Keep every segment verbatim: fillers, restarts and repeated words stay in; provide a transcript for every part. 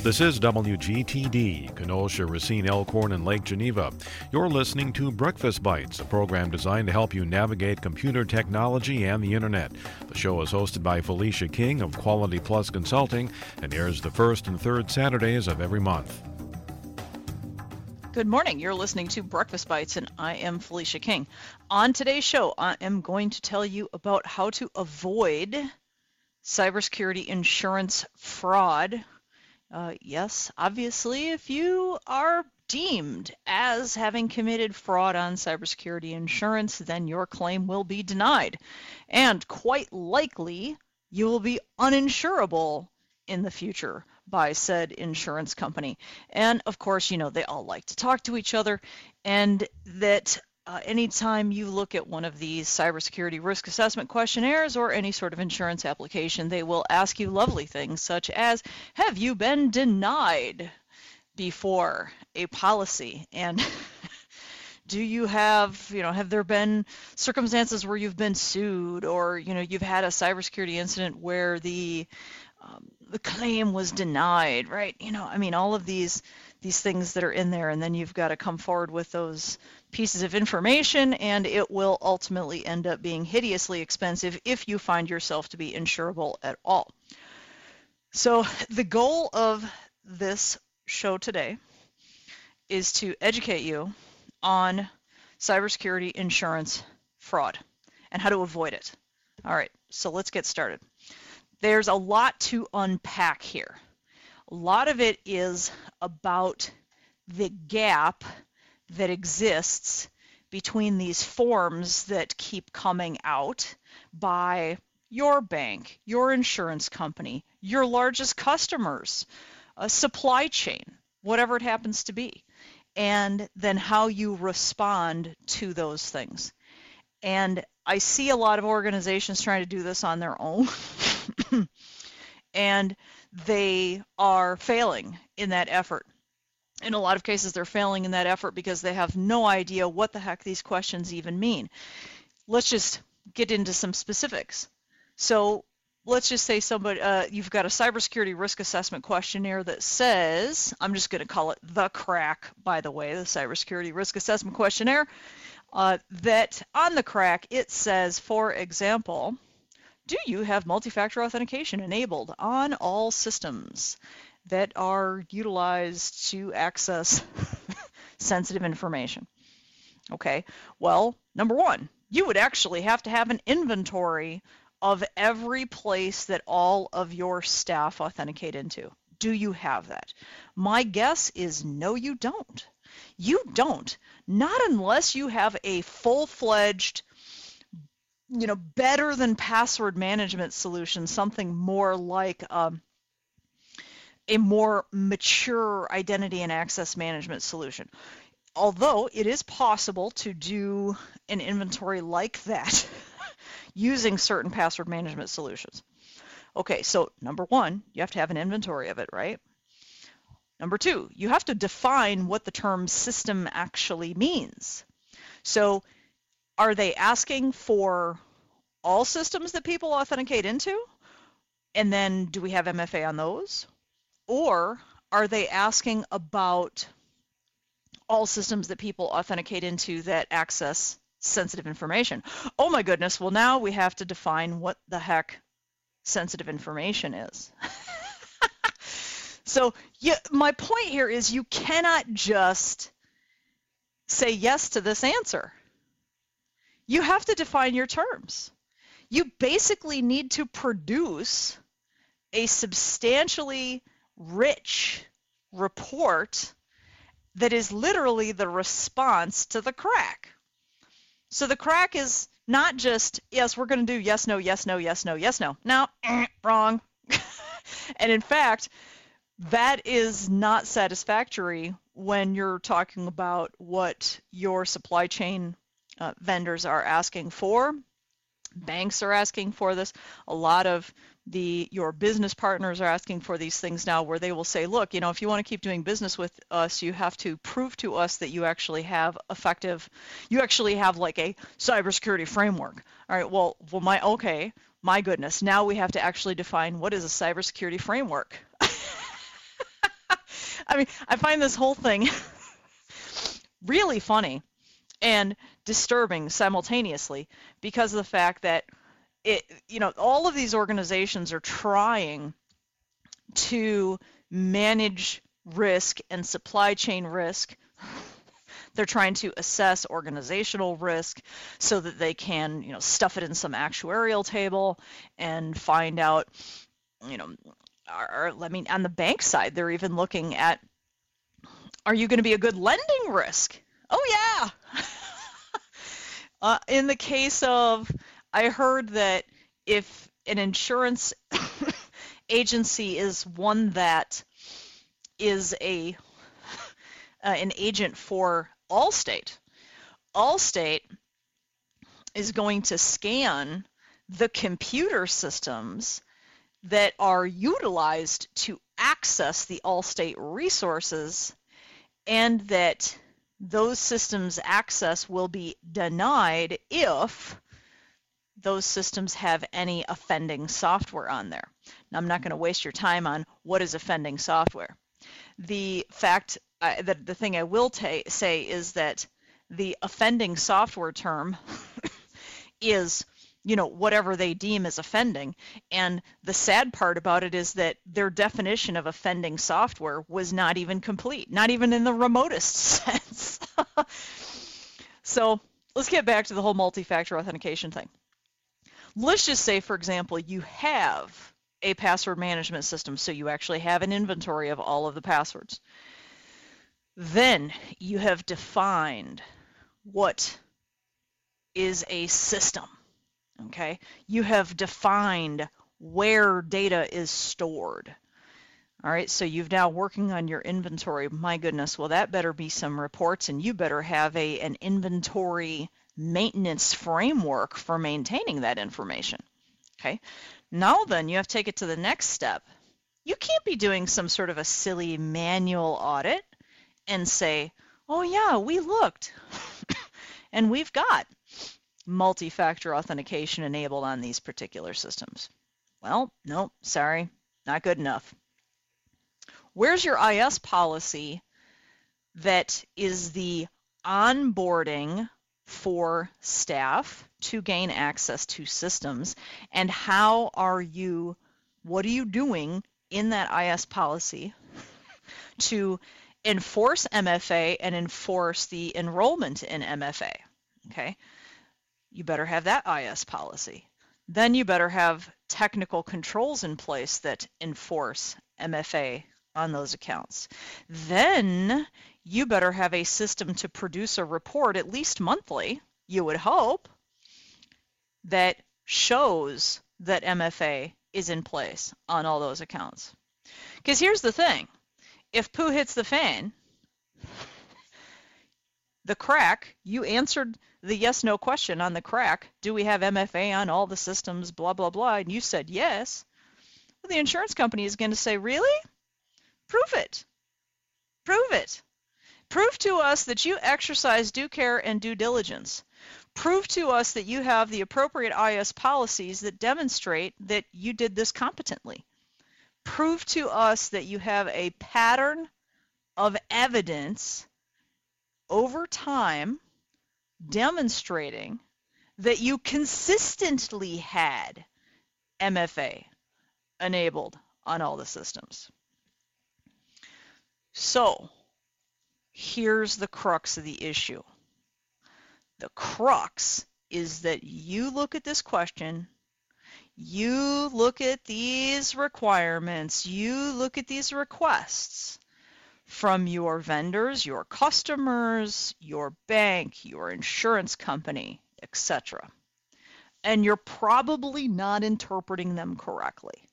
This is W G T D, Kenosha, Racine, Elkhorn, and Lake Geneva. You're listening to Breakfast Bites, a program designed to help you navigate computer technology and the Internet. The show is hosted by Felicia King of Quality Plus Consulting and airs the first and third Saturdays of every month. Good morning. You're listening to Breakfast Bites, and I am Felicia King. On today's show, I am going to tell you about how to avoid cybersecurity insurance fraud. Uh, yes, obviously, if you are deemed as having committed fraud on cybersecurity insurance, then your claim will be denied. And quite likely, you will be uninsurable in the future by said insurance company. And of course, you know, they all like to talk to each other, and that Uh, anytime you look at one of these cybersecurity risk assessment questionnaires or any sort of insurance application, they will ask you lovely things such as, have you been denied before a policy? And do you have, you know, have there been circumstances where you've been sued, or, you know, you've had a cybersecurity incident where the um, the claim was denied, right? You know, I mean, all of these these things that are in there, and then you've got to come forward with those pieces of information, and it will ultimately end up being hideously expensive if you find yourself to be insurable at all. So the goal of this show today is to educate you on cybersecurity insurance fraud and how to avoid it. All right, so let's get started. There's a lot to unpack here. A lot of it is about the gap that exists between these forms that keep coming out by your bank, your insurance company, your largest customers, a supply chain, whatever it happens to be, and then how you respond to those things. And I see a lot of organizations trying to do this on their own, and they are failing in that effort. In a lot of cases, they're failing in that effort because they have no idea what the heck these questions even mean. Let's just get into some specifics. So let's just say somebody, uh, you've got a cybersecurity risk assessment questionnaire that says, I'm just going to call it the crack, by the way, the cybersecurity risk assessment questionnaire, uh, that on the crack it says, for example, do you have multi-factor authentication enabled on all systems that are utilized to access sensitive information? Okay, well, number one, you would actually have to have an inventory of every place that all of your staff authenticate into. Do you have that? My guess is no, you don't. You don't, not unless you have a full-fledged, you know, better than password management solution, something more like um, a more mature identity and access management solution. Although it is possible to do an inventory like that using certain password management solutions. Okay, so number one, you have to have an inventory of it, right? Number two, you have to define what the term system actually means. So are they asking for all systems that people authenticate into? And then do we have M F A on those? Or are they asking about all systems that people authenticate into that access sensitive information? Oh my goodness, well now we have to define what the heck sensitive information is. So yeah, my point here is you cannot just say yes to this answer. You have to define your terms. You basically need to produce a substantially rich report that is literally the response to the crack. So the crack is not just, yes, we're going to do yes, no, yes, no, yes, no, yes, no. No, eh, wrong. And in fact, that is not satisfactory when you're talking about what your supply chain uh, vendors are asking for. Banks are asking for this. A lot of the your business partners are asking for these things now, where they will say, look, you know, if you want to keep doing business with us, you have to prove to us that you actually have effective, you actually have like a cybersecurity framework. All right, well, well, my, okay, my goodness, now we have to actually define what is a cybersecurity framework. I mean, I find this whole thing really funny and disturbing simultaneously because of the fact that it, you know, all of these organizations are trying to manage risk and supply chain risk. They're trying to assess organizational risk so that they can, you know, stuff it in some actuarial table and find out, you know, are, I mean, on the bank side, they're even looking at, are you going to be a good lending risk? Oh, yeah. uh, in the case of, I heard that if an insurance agency is one that is a uh, an agent for Allstate, Allstate is going to scan the computer systems that are utilized to access the Allstate resources, and that those systems access will be denied if those systems have any offending software on there. Now, I'm not going to waste your time on what is offending software. The fact uh, that the thing I will ta- say is that the offending software term is, you know, whatever they deem as offending. And the sad part about it is that their definition of offending software was not even complete, not even in the remotest sense. So let's get back to the whole multi-factor authentication thing. Let's just say, for example, you have a password management system, so you actually have an inventory of all of the passwords. Then you have defined what is a system, okay? You have defined where data is stored. All right, so you've now working on your inventory. My goodness, well, that better be some reports, and you better have a an inventory maintenance framework for maintaining that information. Okay, now then you have to take it to the next step. You can't be doing some sort of a silly manual audit and say, oh yeah, we looked and we've got multi-factor authentication enabled on these particular systems. Well, no, sorry, not good enough. Where's your I S policy that is the onboarding for staff to gain access to systems, and how are you, what are you doing in that I S policy to enforce M F A and enforce the enrollment in M F A? Okay, you better have that I S policy. Then you better have technical controls in place that enforce M F A on those accounts. Then you better have a system to produce a report at least monthly, you would hope, that shows that M F A is in place on all those accounts. Because here's the thing, if poo hits the fan, the crack, you answered the yes no question on the crack, do we have M F A on all the systems, blah, blah, blah, and you said yes, well, the insurance company is going to say, really? Prove it. Prove it. Prove to us that you exercise due care and due diligence. Prove to us that you have the appropriate I S policies that demonstrate that you did this competently. Prove to us that you have a pattern of evidence over time demonstrating that you consistently had M F A enabled on all the systems. So, here's the crux of the issue. The crux is that you look at this question, you look at these requirements, you look at these requests from your vendors, your customers, your bank, your insurance company, et cetera. And you're probably not interpreting them correctly.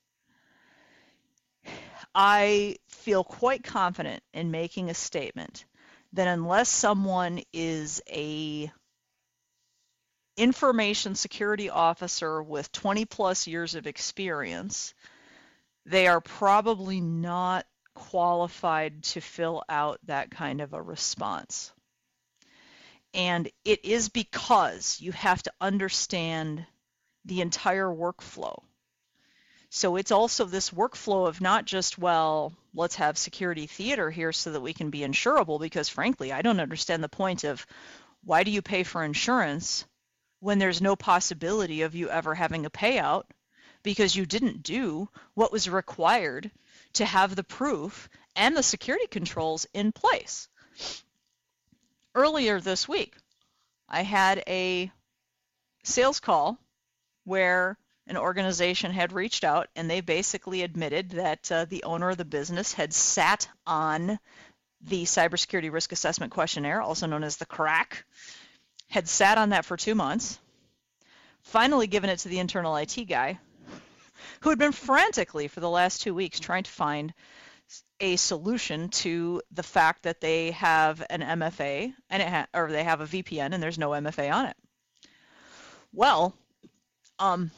I feel quite confident in making a statement that unless someone is a information security officer with twenty plus years of experience, they are probably not qualified to fill out that kind of a response. And it is because you have to understand the entire workflow. So it's also this workflow of not just, well, let's have security theater here so that we can be insurable, because frankly, I don't understand the point of why do you pay for insurance when there's no possibility of you ever having a payout because you didn't do what was required to have the proof and the security controls in place. Earlier this week, I had a sales call where an organization had reached out and they basically admitted that uh, the owner of the business had sat on the Cybersecurity Risk Assessment Questionnaire, also known as the CRAQ, had sat on that for two months, finally given it to the internal I T guy, who had been frantically for the last two weeks trying to find a solution to the fact that they have an M F A and it ha- or they have a V P N and there's no M F A on it. Well, um,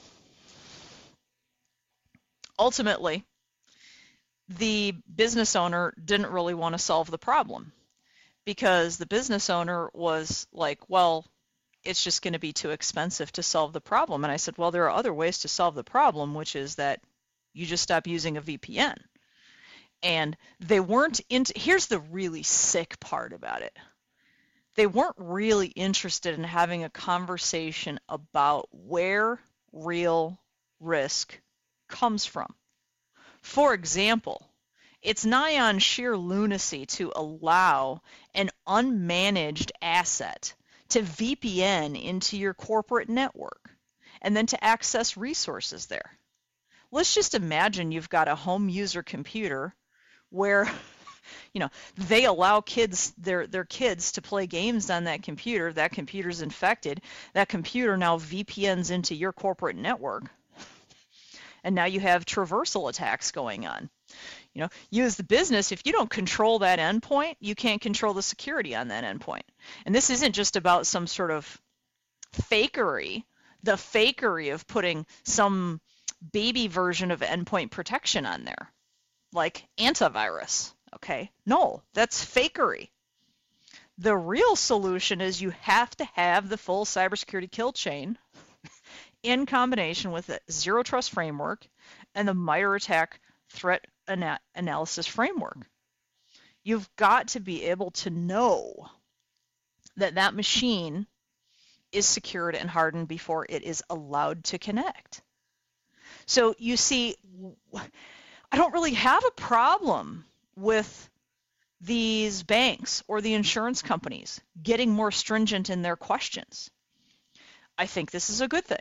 ultimately, the business owner didn't really want to solve the problem because the business owner was like, well, it's just going to be too expensive to solve the problem. And I said, well, there are other ways to solve the problem, which is that you just stop using a V P N. And they weren't into, here's the really sick part about it. They weren't really interested in having a conversation about where real risk comes from. For example, it's nigh on sheer lunacy to allow an unmanaged asset to V P N into your corporate network and then to access resources there. Let's just imagine you've got a home user computer where, you know, they allow kids, their their kids to play games on that computer. That computer's infected. That computer now V P Ns into your corporate network. And now you have traversal attacks going on. You know, you as the business, if you don't control that endpoint, you can't control the security on that endpoint. And this isn't just about some sort of fakery, the fakery of putting some baby version of endpoint protection on there, like antivirus, okay? No, that's fakery. The real solution is you have to have the full cybersecurity kill chain in combination with the Zero Trust framework and the MITRE ATT&CK threat ana- analysis framework. You've got to be able to know that that machine is secured and hardened before it is allowed to connect. So you see, I don't really have a problem with these banks or the insurance companies getting more stringent in their questions. I think this is a good thing.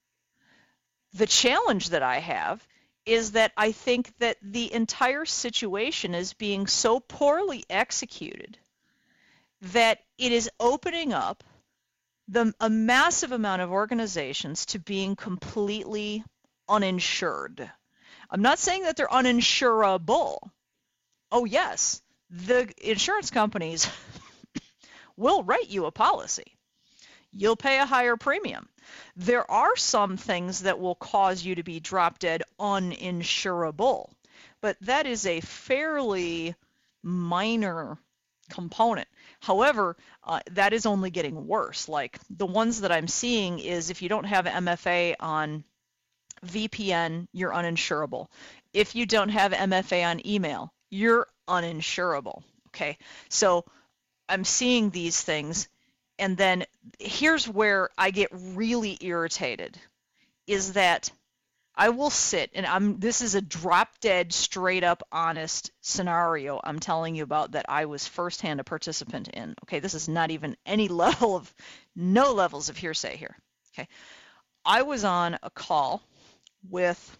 The challenge that I have is that I think that the entire situation is being so poorly executed that it is opening up the, a massive amount of organizations to being completely uninsured. I'm not saying that they're uninsurable. Oh yes, the insurance companies will write you a policy. You'll pay a higher premium. There are some things that will cause you to be drop dead uninsurable, but that is a fairly minor component. However, uh, that is only getting worse. Like the ones that I'm seeing is if you don't have M F A on V P N, you're uninsurable. If you don't have M F A on email, you're uninsurable. Okay, so I'm seeing these things. And then here's where I get really irritated, is that I will sit, and I'm this is a drop dead, straight up honest scenario I'm telling you about that I was firsthand a participant in. Okay, this is not even any level of, no levels of hearsay here. Okay, I was on a call with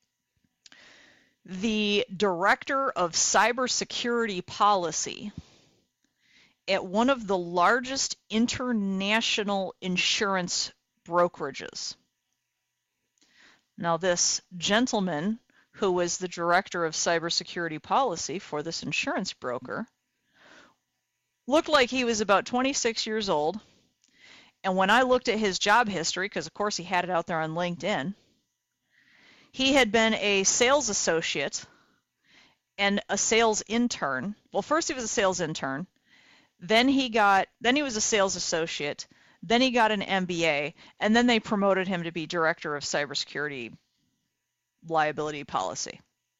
the director of cybersecurity policy at one of the largest international insurance brokerages. Now, this gentleman, who was the director of cybersecurity policy for this insurance broker, looked like he was about twenty-six years old. And when I looked at his job history, because of course he had it out there on LinkedIn, he had been a sales associate and a sales intern. Well, first he was a sales intern. Then he got, then he was a sales associate, then he got an M B A, and then they promoted him to be director of cybersecurity liability policy.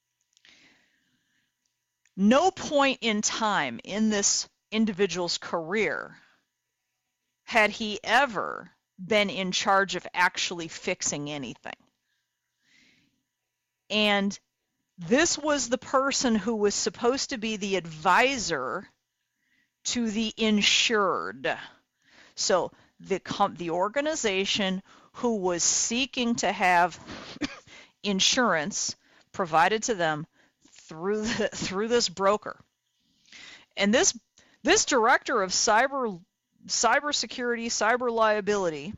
No point in time in this individual's career had he ever been in charge of actually fixing anything. And this was the person who was supposed to be the advisor to the insured. So the com- the organization who was seeking to have insurance provided to them through the, through this broker. And this this director of cyber cybersecurity, cyber liability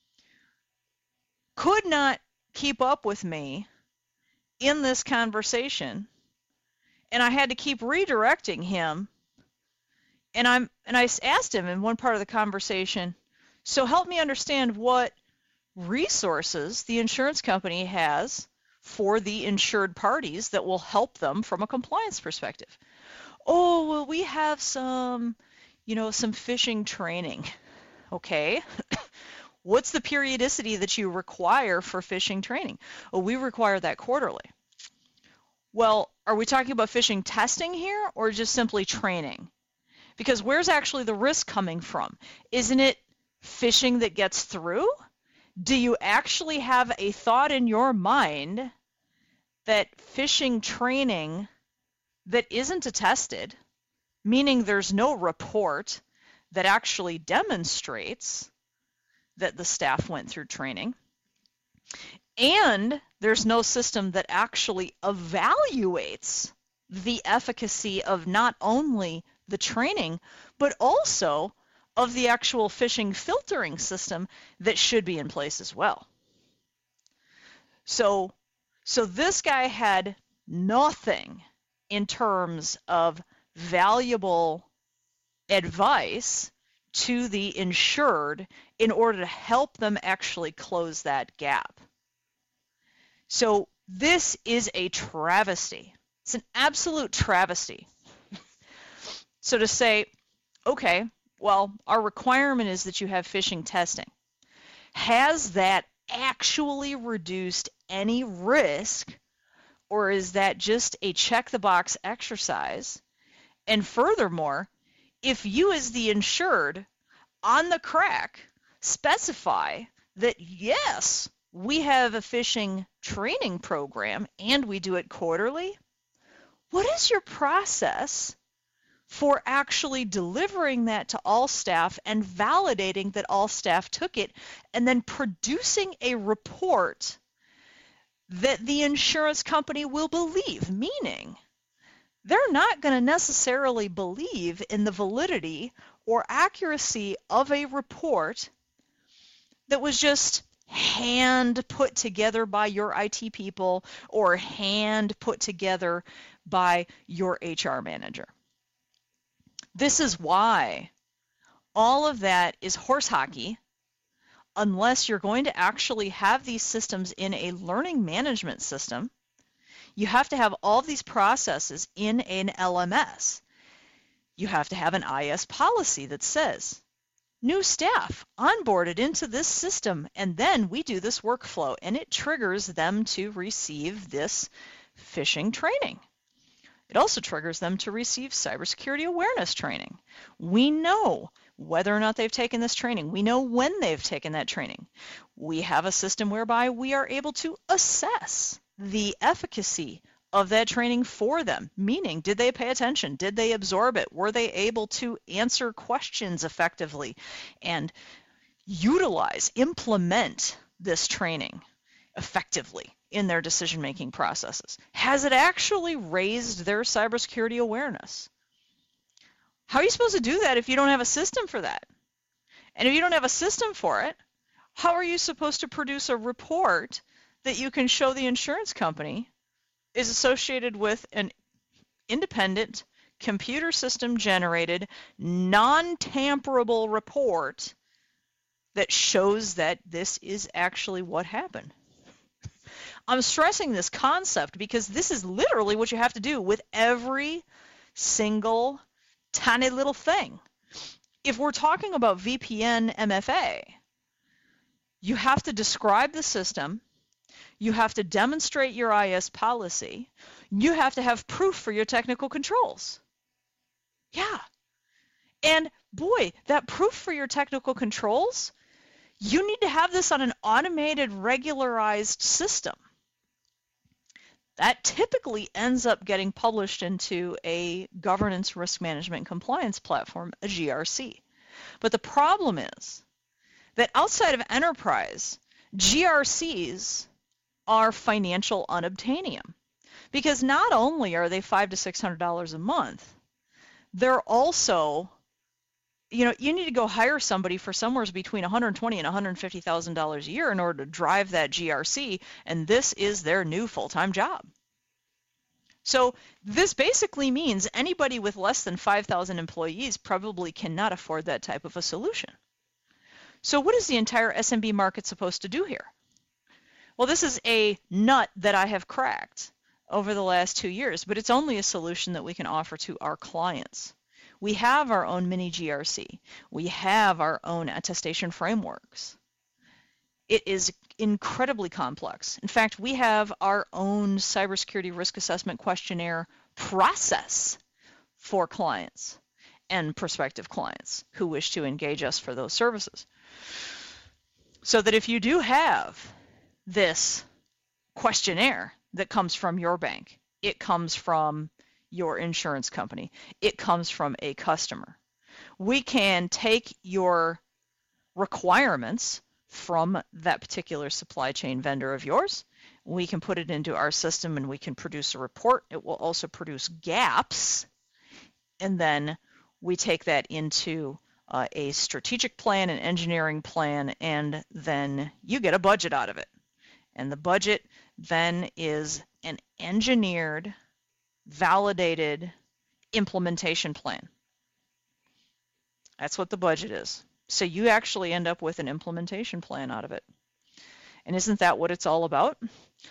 could not keep up with me in this conversation, and I had to keep redirecting him. And I'm and I asked him in one part of the conversation, so help me understand what resources the insurance company has for the insured parties that will help them from a compliance perspective. Oh, well, we have some, you know, some phishing training. Okay. What's the periodicity that you require for phishing training? Oh, we require that quarterly. Well, are we talking about phishing testing here or just simply training? Because where's actually the risk coming from? Isn't it phishing that gets through? Do you actually have a thought in your mind that phishing training that isn't attested, meaning there's no report that actually demonstrates that the staff went through training, and there's no system that actually evaluates the efficacy of not only the training, but also of the actual phishing filtering system that should be in place as well. So, so this guy had nothing in terms of valuable advice to the insured in order to help them actually close that gap. So this is a travesty. It's an absolute travesty. So to say, okay, well, our requirement is that you have phishing testing. Has that actually reduced any risk, or is that just a check-the-box exercise? And furthermore, if you as the insured on the crack specify that, yes, we have a phishing training program and we do it quarterly, what is your process for actually delivering that to all staff and validating that all staff took it, and then producing a report that the insurance company will believe? Meaning, they're not going to necessarily believe in the validity or accuracy of a report that was just hand put together by your I T people or hand put together by your H R manager. This is why all of that is horse hockey unless you're going to actually have these systems in a learning management system. You have to have all of these processes in an L M S. You have to have an I S policy that says, new staff onboarded into this system, and then we do this workflow, and it triggers them to receive this phishing training. It also triggers them to receive cybersecurity awareness training. We know whether or not they've taken this training. We know when they've taken that training. We have a system whereby we are able to assess the efficacy of that training for them, meaning, did they pay attention? Did they absorb it? Were they able to answer questions effectively and utilize, implement this training effectively in their decision-making processes? Has it actually raised their cybersecurity awareness? How are you supposed to do that if you don't have a system for that? And if you don't have a system for it, how are you supposed to produce a report that you can show the insurance company is associated with an independent, computer system generated, non-tamperable report that shows that this is actually what happened? I'm stressing this concept because this is literally what you have to do with every single tiny little thing. If we're talking about V P N M F A, you have to describe the system. You have to demonstrate your I S policy. You have to have proof for your technical controls. Yeah. And boy, that proof for your technical controls, you need to have this on an automated, regularized system. That typically ends up getting published into a governance, risk management, and compliance platform, a G R C. But the problem is that outside of enterprise, G R Cs are financial unobtainium, because not only are they five to six hundred dollars a month, they're also, you know, you need to go hire somebody for somewhere between one hundred twenty thousand dollars and one hundred fifty thousand dollars a year in order to drive that G R C, and this is their new full-time job. So this basically means anybody with less than five thousand employees probably cannot afford that type of a solution. So what is the entire S M B market supposed to do here? Well, this is a nut that I have cracked over the last two years, but it's only a solution that we can offer to our clients. We have our own mini G R C. We have our own attestation frameworks. It is incredibly complex. In fact, we have our own cybersecurity risk assessment questionnaire process for clients and prospective clients who wish to engage us for those services. So that if you do have this questionnaire that comes from your bank, it comes from your insurance company, it comes from a customer, we can take your requirements from that particular supply chain vendor of yours, we can put it into our system and we can produce a report. It will also produce gaps, and then we take that into uh, a strategic plan, an engineering plan, and then you get a budget out of it. And the budget then is an engineered, validated implementation plan. That's what the budget is. So you actually end up with an implementation plan out of it. And isn't that what it's all about?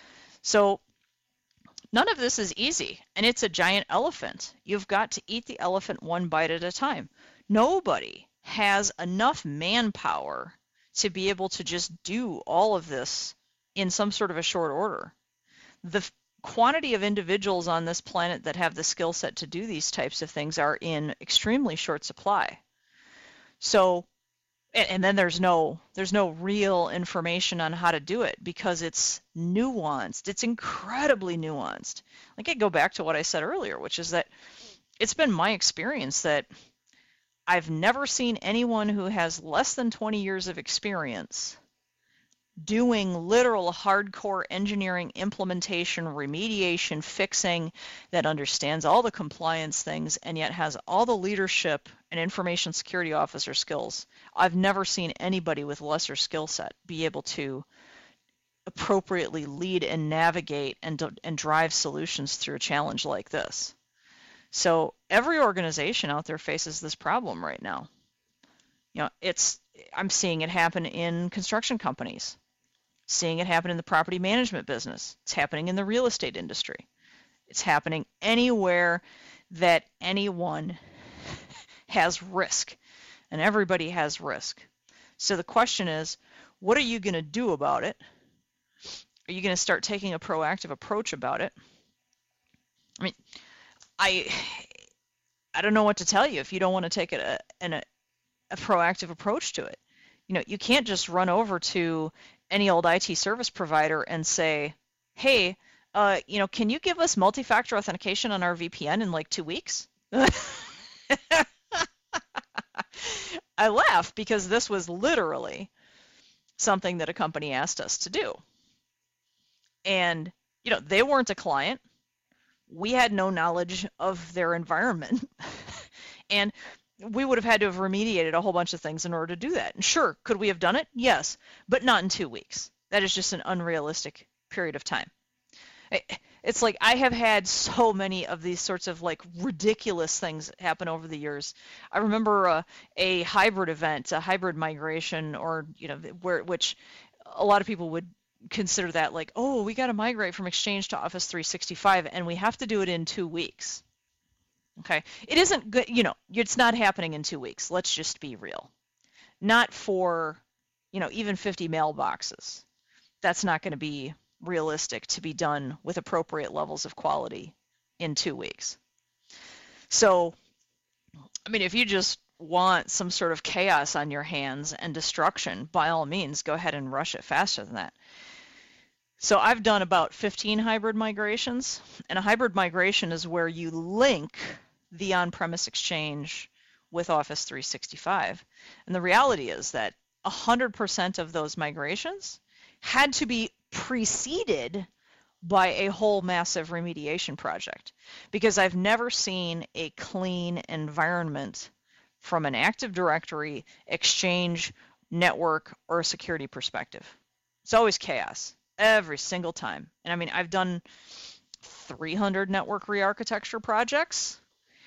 So none of this is easy, and it's a giant elephant. You've got to eat the elephant one bite at a time. Nobody has enough manpower to be able to just do all of this in some sort of a short order. The quantity of individuals on this planet that have the skill set to do these types of things are in extremely short supply. So, and then there's no there's no real information on how to do it because it's nuanced. It's incredibly nuanced. Like I go back to what I said earlier, which is that it's been my experience that I've never seen anyone who has less than twenty years of experience doing literal hardcore engineering, implementation, remediation, fixing, that understands all the compliance things and yet has all the leadership and information security officer skills. I've never seen anybody with lesser skill set be able to appropriately lead and navigate and, and drive solutions through a challenge like this. So every organization out there faces this problem right now. You know, it's I'm seeing it happen in construction companies. Seeing it happen in the property management business. It's happening in the real estate industry. It's happening anywhere that anyone has risk, and everybody has risk. So the question is, what are you going to do about it? Are you going to start taking a proactive approach about it? I mean, I I don't know what to tell you if you don't want to take a, a, a proactive approach to it. You know, you can't just run over to any old I T service provider and say, hey, uh, you know, can you give us multi-factor authentication on our V P N in like two weeks? I laugh because this was literally something that a company asked us to do. And, you know, they weren't a client. We had no knowledge of their environment. And we would have had to have remediated a whole bunch of things in order to do that. And sure, could we have done it? Yes, but not in two weeks. That is just an unrealistic period of time. It's like I have had so many of these sorts of like ridiculous things happen over the years. I remember uh, a hybrid event, a hybrid migration, or you know, where which a lot of people would consider that like, oh, we got to migrate from Exchange to Office three sixty-five, and we have to do it in two weeks. Okay, it isn't good, you know, it's not happening in two weeks. Let's just be real. Not for, you know, even fifty mailboxes. That's not going to be realistic to be done with appropriate levels of quality in two weeks. So, I mean, if you just want some sort of chaos on your hands and destruction, by all means, go ahead and rush it faster than that. So I've done about fifteen hybrid migrations, and a hybrid migration is where you link the on-premise Exchange with Office three sixty-five. And the reality is that one hundred percent of those migrations had to be preceded by a whole massive remediation project, because I've never seen a clean environment from an Active Directory, Exchange, network, or a security perspective. It's always chaos every single time. And I mean, I've done three hundred network re-architecture projects,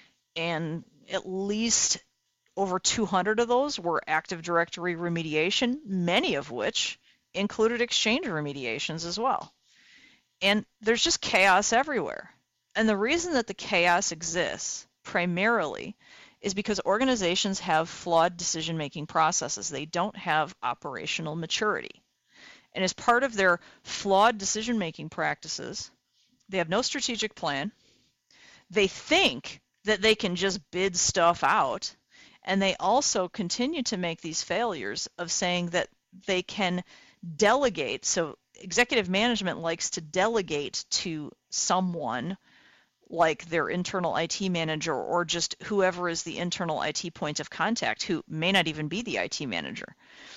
and at least over two hundred of those were Active Directory remediation, many of which included Exchange remediations as well. And there's just chaos everywhere. And the reason that the chaos exists primarily is because organizations have flawed decision-making processes. They don't have operational maturity. And as part of their flawed decision-making practices, they have no strategic plan. They think that they can just bid stuff out. And they also continue to make these failures of saying that they can delegate. So executive management likes to delegate to someone like their internal I T manager, or just whoever is the internal I T point of contact, who may not even be the I T manager.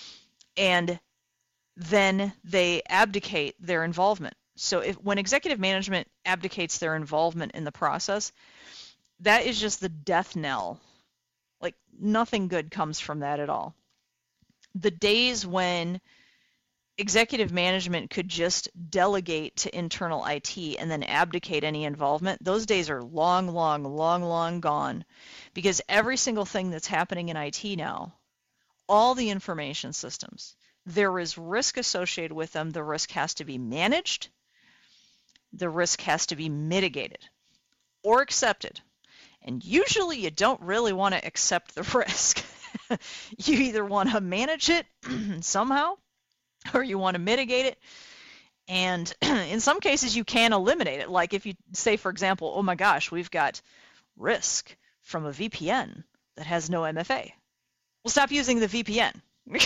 And then they abdicate their involvement. So if when executive management abdicates their involvement in the process, that is just the death knell. Like, nothing good comes from that at all. The days when executive management could just delegate to internal I T and then abdicate any involvement, those days are long, long, long, long gone, because every single thing that's happening in I T now, all the information systems, there is risk associated with them. The risk has to be managed. The risk has to be mitigated or accepted. And usually you don't really want to accept the risk. You either want to manage it somehow, or you want to mitigate it. And in some cases, you can eliminate it. Like if you say, for example, oh my gosh, we've got risk from a V P N that has no M F A. Well, stop using the V P N.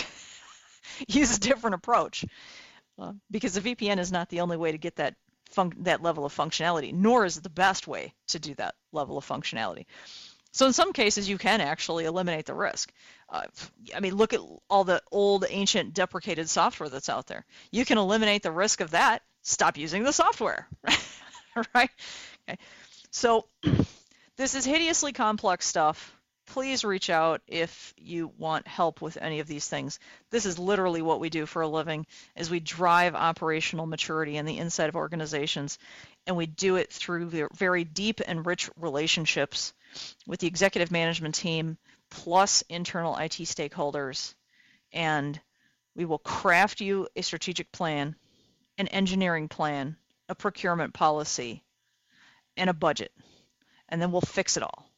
Use a different approach, uh, because the V P N is not the only way to get that func- that level of functionality, nor is it the best way to do that level of functionality. So in some cases, you can actually eliminate the risk. Uh, I mean, look at all the old, ancient, deprecated software that's out there. You can eliminate the risk of that. Stop using the software, right? Okay. So this is hideously complex stuff. Please reach out if you want help with any of these things. This is literally what we do for a living, is we drive operational maturity in the inside of organizations, and we do it through very deep and rich relationships with the executive management team plus internal I T stakeholders. And we will craft you a strategic plan, an engineering plan, a procurement policy, and a budget. And then we'll fix it all.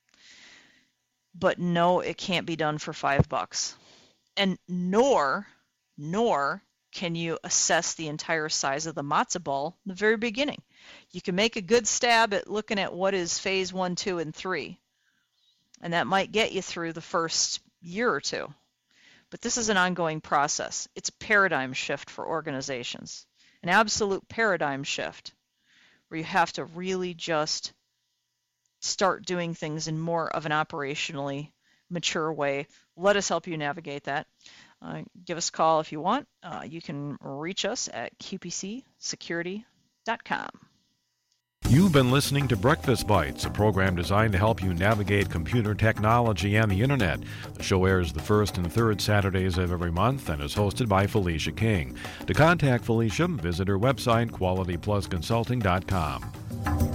But no, it can't be done for five bucks. And nor, nor can you assess the entire size of the matzo ball in the very beginning. You can make a good stab at looking at what is phase one, two, and three. And that might get you through the first year or two. But this is an ongoing process. It's a paradigm shift for organizations, an absolute paradigm shift where you have to really just start doing things in more of an operationally mature way. Let us help you navigate that. Uh, give us a call if you want. Uh, you can reach us at q p c security dot com. You've been listening to Breakfast Bites, a program designed to help you navigate computer technology and the Internet. The show airs the first and third Saturdays of every month and is hosted by Felicia King. To contact Felicia, visit her website, quality plus consulting dot com.